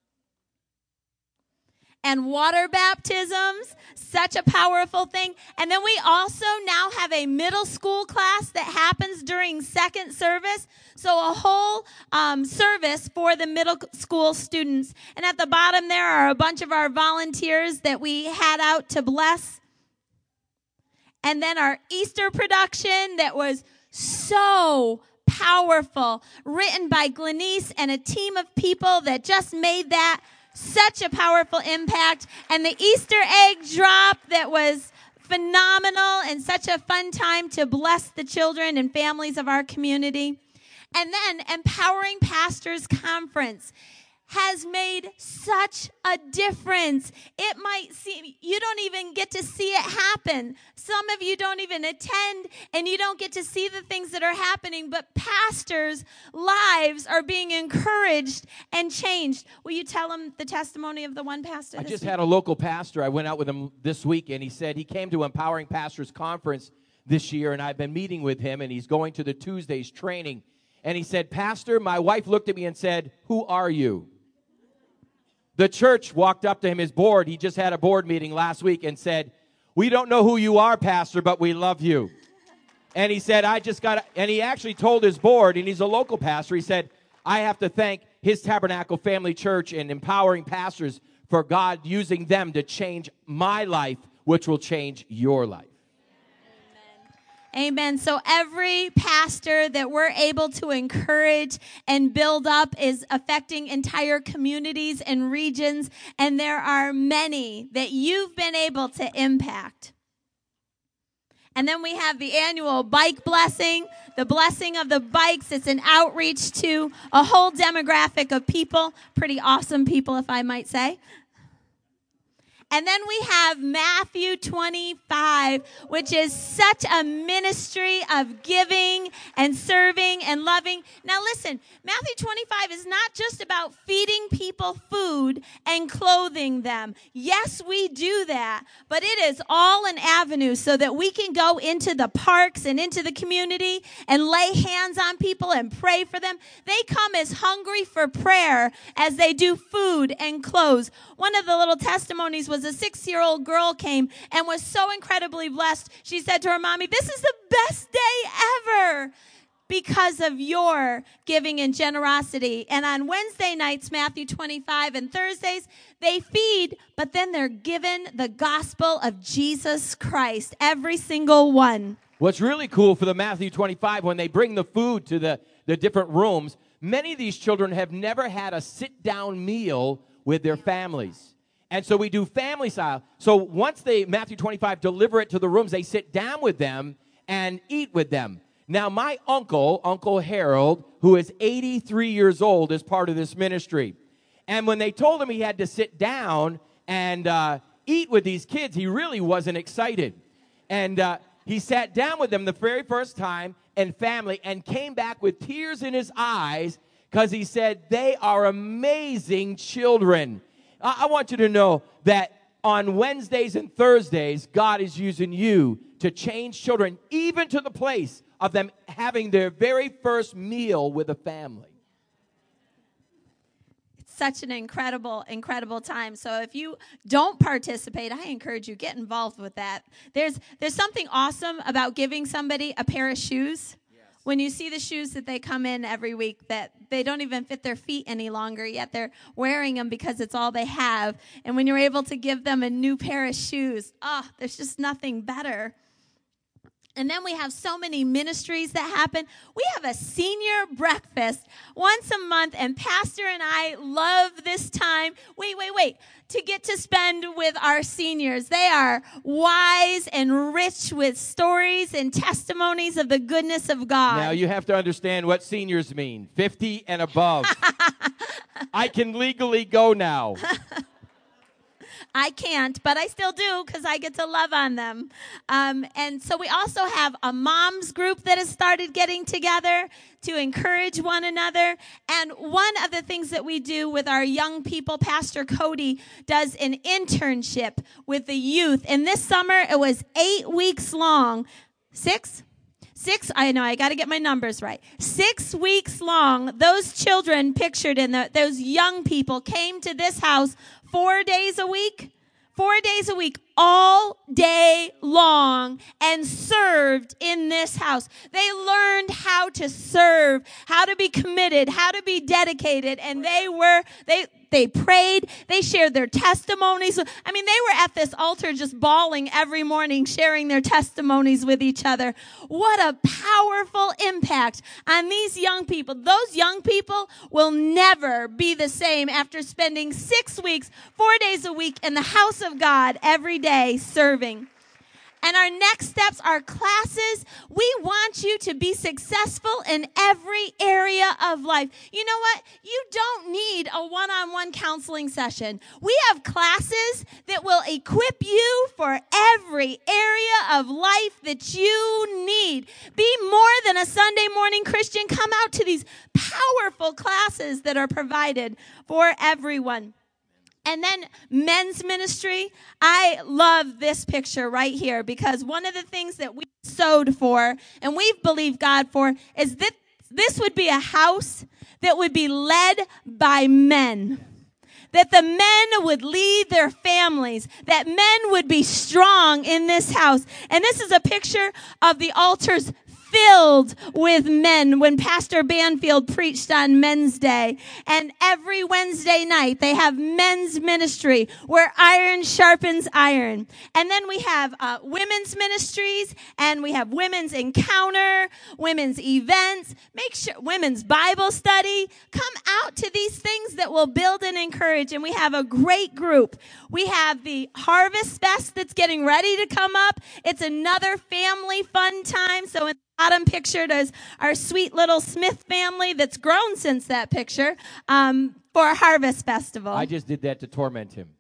And water baptisms, such a powerful thing. And then we also now have a middle school class that happens during second service. So a whole service for the middle school students. And at the bottom there are a bunch of our volunteers that we had out to bless. And then our Easter production that was so powerful, written by Glenise and a team of people that just made that Such a powerful impact. And the Easter egg drop that was phenomenal and such a fun time to bless the children and families of our community. And then Empowering Pastors Conference has made such a difference. It might seem you don't even get to see it happen. Some of you don't even attend and you don't get to see the things that are happening, but pastors' lives are being encouraged and changed. Will you tell them the testimony of the one pastor? I just had a local pastor. I went out with him this week, and he said he came to Empowering Pastors Conference this year, and I've been meeting with him, and he's going to the Tuesdays training. And he said, Pastor, my wife looked at me and said, who are you? The church walked up to him, his board. He just had a board meeting last week and said, we don't know who you are, Pastor, but we love you. And he said, and he actually told his board, and he's a local pastor, he said, I have to thank his Tabernacle Family Church and Empowering Pastors for God using them to change my life, which will change your life. Amen. So every pastor that we're able to encourage and build up is affecting entire communities and regions, and there are many that you've been able to impact. And then we have the annual bike blessing, the blessing of the bikes. It's an outreach to a whole demographic of people, pretty awesome people, if I might say. And then we have Matthew 25, which is such a ministry of giving and serving and loving. Now listen, Matthew 25 is not just about feeding people food and clothing them. Yes, we do that, but it is all an avenue so that we can go into the parks and into the community and lay hands on people and pray for them. They come as hungry for prayer as they do food and clothes. One of the little testimonies was a 6-year-old girl came and was so incredibly blessed. She said to her mommy, this is the best day ever because of your giving and generosity. And on Wednesday nights, Matthew 25, and Thursdays, they feed, but then they're given the gospel of Jesus Christ, every single one. What's really cool for the Matthew 25, when they bring the food to the different rooms, many of these children have never had a sit-down meal with their families. And so we do family style. So once they, Matthew 25, deliver it to the rooms, they sit down with them and eat with them. Now, my Uncle Harold, who is 83 years old, is part of this ministry. And when they told him he had to sit down and eat with these kids, he really wasn't excited. And he sat down with them the very first time and family and came back with tears in his eyes because he said, they are amazing children. I want you to know that on Wednesdays and Thursdays, God is using you to change children, even to the place of them having their very first meal with a family. It's such an incredible, incredible time. So if you don't participate, I encourage you, get involved with that. There's something awesome about giving somebody a pair of shoes. When you see the shoes that they come in every week that they don't even fit their feet any longer, yet they're wearing them because it's all they have. And when you're able to give them a new pair of shoes, there's just nothing better. And then we have so many ministries that happen. We have a senior breakfast once a month, and Pastor and I love this time. Wait. To get to spend with our seniors. They are wise and rich with stories and testimonies of the goodness of God. Now, you have to understand what seniors mean. 50 and above. I can legally go now. I can't, but I still do because I get to love on them. And so we also have a moms group that has started getting together to encourage one another. And one of the things that we do with our young people, Pastor Cody does an internship with the youth. And this summer, it was 8 weeks long. Six, I know, I got to get my numbers right. 6 weeks long, those children pictured in those young people came to this house 4 days a week. 4 days a week, all day long and served in this house. They learned how to serve, how to be committed, how to be dedicated, and they prayed, they shared their testimonies. I mean, they were at this altar just bawling every morning, sharing their testimonies with each other. What a powerful impact on these young people. Those young people will never be the same after spending 6 weeks, 4 days a week in the house of God every day serving. And our next steps are classes. We want you to be successful in every area of life. You know what? You don't need a one-on-one counseling session. We have classes that will equip you for every area of life that you need. Be more than a Sunday morning Christian. Come out to these powerful classes that are provided for everyone. And then men's ministry. I love this picture right here because one of the things that we sowed for and we've believed God for is that this would be a house that would be led by men. That the men would lead their families, that men would be strong in this house. And this is a picture of the altars filled with men when Pastor Banfield preached on Men's Day. And every Wednesday night, they have men's ministry where iron sharpens iron. And then we have women's ministries, and we have women's encounter, women's events, women's Bible study. Come out to these things that will build and encourage. And we have a great group. We have the Harvest Fest that's getting ready to come up. It's another family fun time. So in bottom picture is our sweet little Smith family that's grown since that picture for Harvest Festival. I just did that to torment him.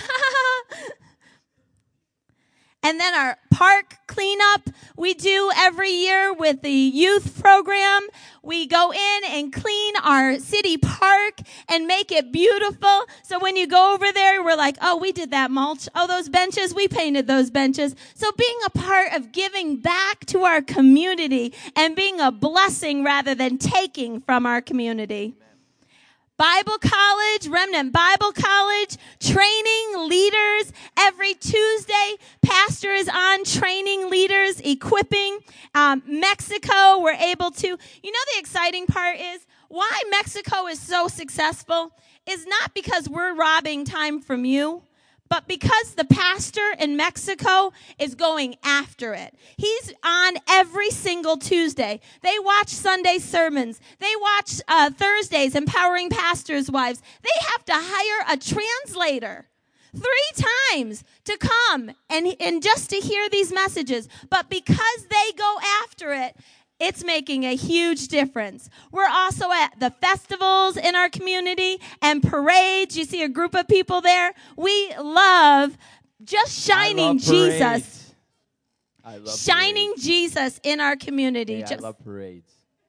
And then our park cleanup we do every year with the youth program. We go in and clean our city park and make it beautiful. So when you go over there, we're like, oh, we did that mulch. Oh, those benches, we painted those benches. So being a part of giving back to our community and being a blessing rather than taking from our community. Bible college, Remnant Bible College, training leaders. Every Tuesday, pastor is on training leaders, equipping. Mexico, we're able to. You know, the exciting part is why Mexico is so successful is not because we're robbing time from you, but because the pastor in Mexico is going after it. He's on every single Tuesday. They watch Sunday sermons. They watch Thursdays, Empowering Pastors' Wives. They have to hire a translator 3 times to come and just to hear these messages. But because they go after it, it's making a huge difference. We're also at the festivals in our community and parades. You see a group of people there. We love just shining Jesus. I love shining parades. Jesus in our community. Hey, I love parades.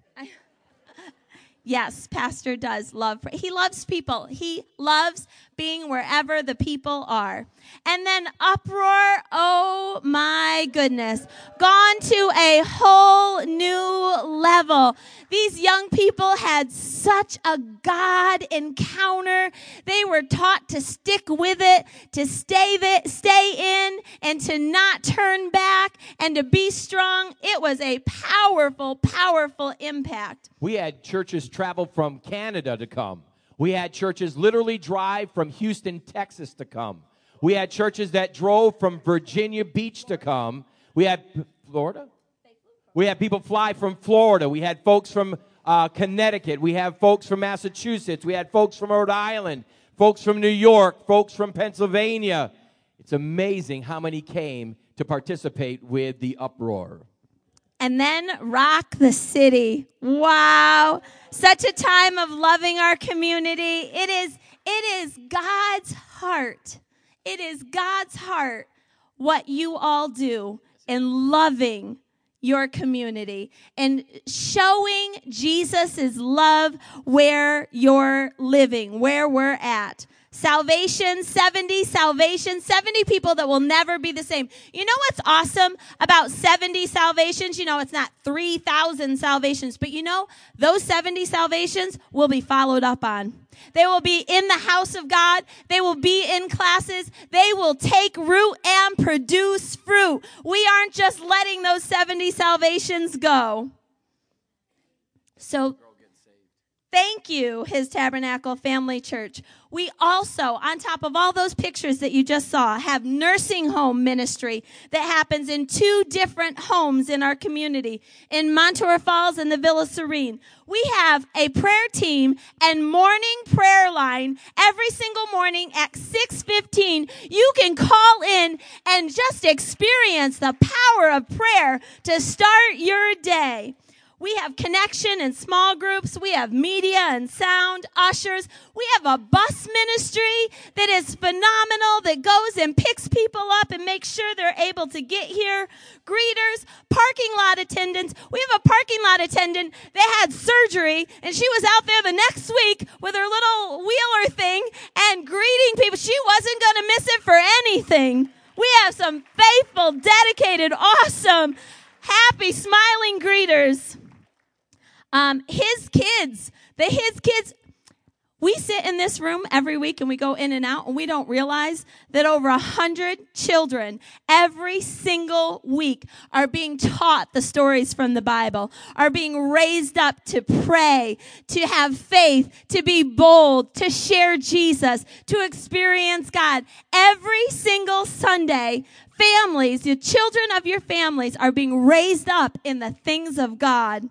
Yes, Pastor does love. He loves people. He loves being wherever the people are. And then Uproar, oh my goodness, gone to a whole new level. These young people had such a God encounter. They were taught to stick with it, to stay in, and to not turn back, and to be strong. It was a powerful, powerful impact. We had churches travel from Canada to come. We had churches literally drive from Houston, Texas to come. We had churches that drove from Virginia Beach to come. We had Florida. We had people fly from Florida. We had folks from Connecticut. We have folks from Massachusetts. We had folks from Rhode Island, folks from New York, folks from Pennsylvania. It's amazing how many came to participate with the Uproar. And then Rock the City. Wow. Such a time of loving our community. It is God's heart. It is God's heart what you all do in loving your community and showing Jesus' love where you're living, where we're at. Salvation, 70 people that will never be the same. You know what's awesome about 70 salvations? You know, it's not 3,000 salvations, but you know, those 70 salvations will be followed up on. They will be in the house of God. They will be in classes. They will take root and produce fruit. We aren't just letting those 70 salvations go. So, thank you, His Tabernacle Family Church. We also, on top of all those pictures that you just saw, have nursing home ministry that happens in 2 different homes in our community, in Montour Falls and the Villa Serene. We have a prayer team and morning prayer line every single morning at 6:15. You can call in and just experience the power of prayer to start your day. We have connection and small groups. We have media and sound, ushers. We have a bus ministry that is phenomenal, that goes and picks people up and makes sure they're able to get here. Greeters, parking lot attendants. We have a parking lot attendant that had surgery, and she was out there the next week with her little wheeler thing and greeting people. She wasn't going to miss it for anything. We have some faithful, dedicated, awesome, happy, smiling greeters. His kids, we sit in this room every week and we go in and out, and we don't realize that over 100 children every single week are being taught the stories from the Bible, are being raised up to pray, to have faith, to be bold, to share Jesus, to experience God. Every single Sunday, families, the children of your families are being raised up in the things of God.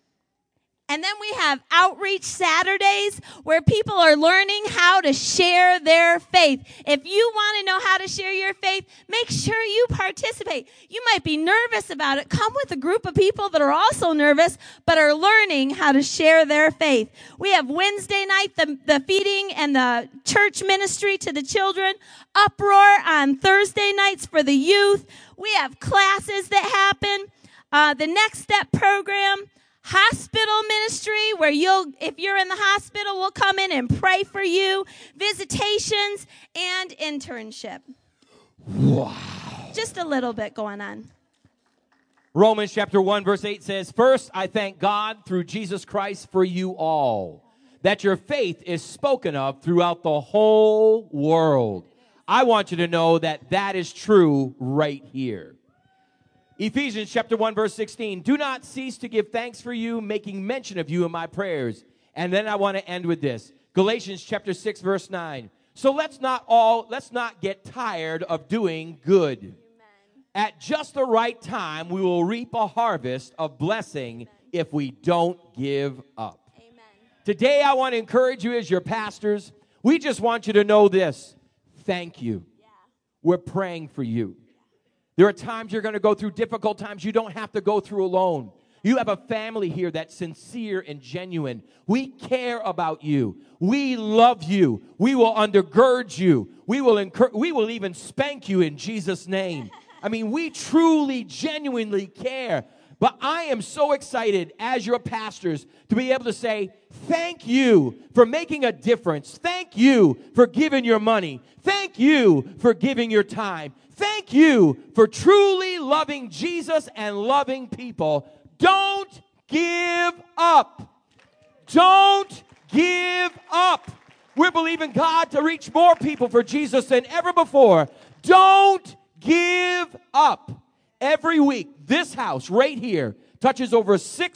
And then we have outreach Saturdays where people are learning how to share their faith. If you want to know how to share your faith, make sure you participate. You might be nervous about it. Come with a group of people that are also nervous but are learning how to share their faith. We have Wednesday night, the feeding and the church ministry to the children. Uproar on Thursday nights for the youth. We have classes that happen. The Next Step program. Hospital ministry, where if you're in the hospital, we'll come in and pray for you. Visitations and internship. Wow. Just a little bit going on. Romans chapter 1 verse 8 says, "First, I thank God through Jesus Christ for you all, that your faith is spoken of throughout the whole world." I want you to know that that is true right here. Ephesians chapter 1 verse 16, "Do not cease to give thanks for you, making mention of you in my prayers." And then I want to end with this. Galatians chapter 6 verse 9. "So let's not get tired of doing good. Amen. At just the right time, we will reap a harvest of blessing if we don't give up." Amen. Today, I want to encourage you as your pastors. We just want you to know this. Thank you. Yeah. We're praying for you. There are times you're going to go through difficult times you don't have to go through alone. You have a family here that's sincere and genuine. We care about you. We love you. We will undergird you. We will even spank you in Jesus' name. I mean, we truly, genuinely care. But I am so excited as your pastors to be able to say, thank you for making a difference. Thank you for giving your money. Thank you for giving your time. Thank you for truly loving Jesus and loving people. Don't give up. Don't give up. We're believing God to reach more people for Jesus than ever before. Don't give up. Every week, this house right here touches over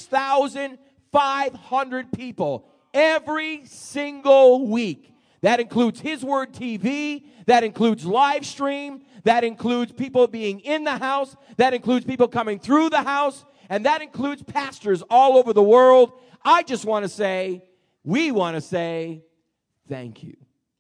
6,500 people every single week. That includes His Word TV. That includes live stream. That includes people being in the house. That includes people coming through the house. And that includes pastors all over the world. I just want to say, we want to say, thank you.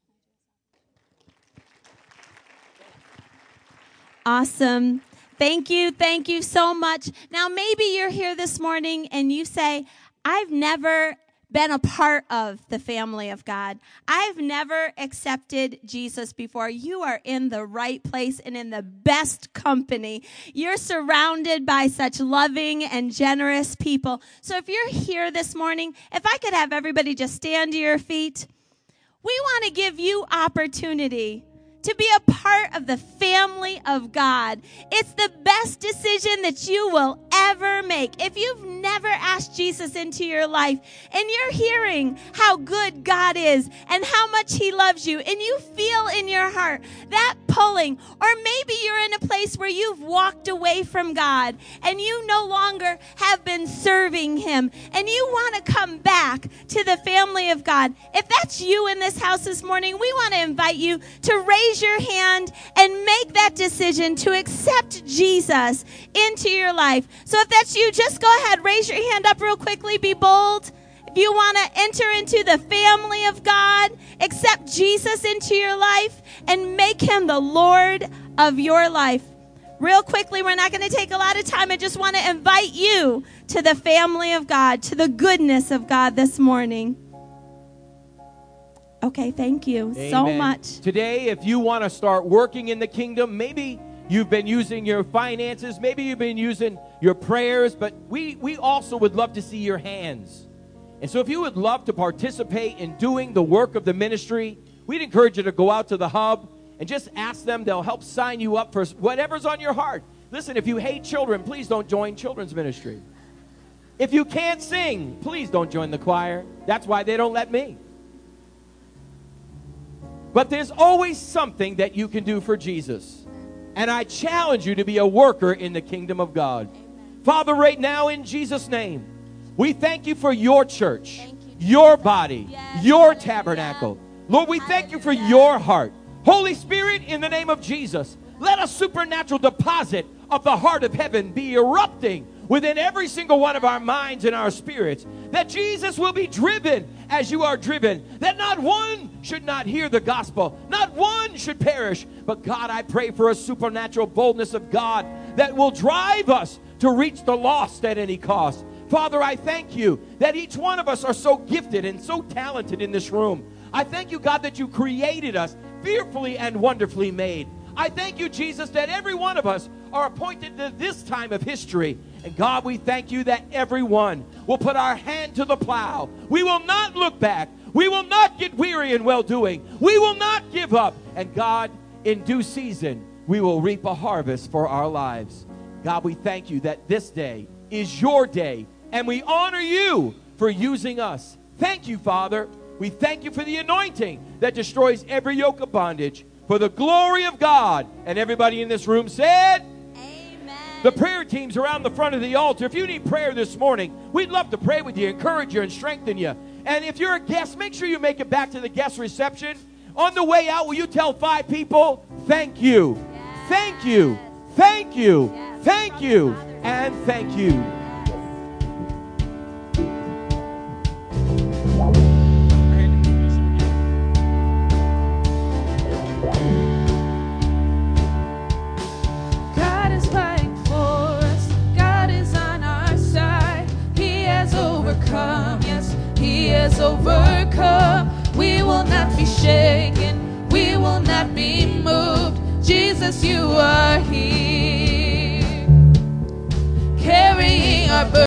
Awesome. Thank you so much. Now, maybe you're here this morning and you say, I've never been a part of the family of God. I've never accepted Jesus before. You are in the right place and in the best company. You're surrounded by such loving and generous people. So if you're here this morning, if I could have everybody just stand to your feet. We want to give you opportunity to be a part of the family of God. It's the best decision that you will ever make. If you've never asked Jesus into your life and you're hearing how good God is and how much he loves you, and you feel in your heart that pulling, or maybe you're in a place where you've walked away from God and you no longer have been serving him and you want to come back to the family of God. If that's you in this house this morning, we want to invite you to raise your hand and make that decision to accept Jesus into your life. So if that's you, just go ahead, raise your hand up real quickly, be bold. If you want to enter into the family of God, accept Jesus into your life and make him the Lord of your life. Real quickly, we're not going to take a lot of time. I just want to invite you to the family of God, to the goodness of God this morning. Okay, thank you so much. Today, if you want to start working in the kingdom, maybe you've been using your finances, maybe you've been using your prayers, but we also would love to see your hands. And so if you would love to participate in doing the work of the ministry, we'd encourage you to go out to the hub and just ask them. They'll help sign you up for whatever's on your heart. Listen, if you hate children, please don't join children's ministry. If you can't sing, please don't join the choir. That's why they don't let me. But there's always something that you can do for Jesus. And I challenge you to be a worker in the kingdom of God. Amen. Father, right now in Jesus' name, we thank you for your church, your body, your tabernacle. Lord, we thank you for your heart. Holy Spirit, in the name of Jesus, let a supernatural deposit of the heart of heaven be erupting within every single one of our minds and our spirits, that Jesus will be driven as you are driven, that not one should not hear the gospel, not one should perish. But God, I pray for a supernatural boldness of God that will drive us to reach the lost at any cost. Father, I thank you that each one of us are so gifted and so talented in this room. I thank you, God, that you created us fearfully and wonderfully made. I thank you, Jesus, that every one of us are appointed to this time of history. And God, we thank you that everyone will put our hand to the plow. We will not look back. We will not get weary in well-doing. We will not give up. And God, in due season, we will reap a harvest for our lives. God, we thank you that this day is your day, and we honor you for using us. Thank you, Father. We thank you for the anointing that destroys every yoke of bondage. For the glory of God. And everybody in this room said, amen. The prayer team's around the front of the altar. If you need prayer this morning, we'd love to pray with you, encourage you, and strengthen you. And if you're a guest, make sure you make it back to the guest reception. On the way out, will you tell 5 people, thank you, yes. Thank you, thank you, yes. Thank you, and thank you. Yes, he has overcome. We will not be shaken. We will not be moved. Jesus, you are here.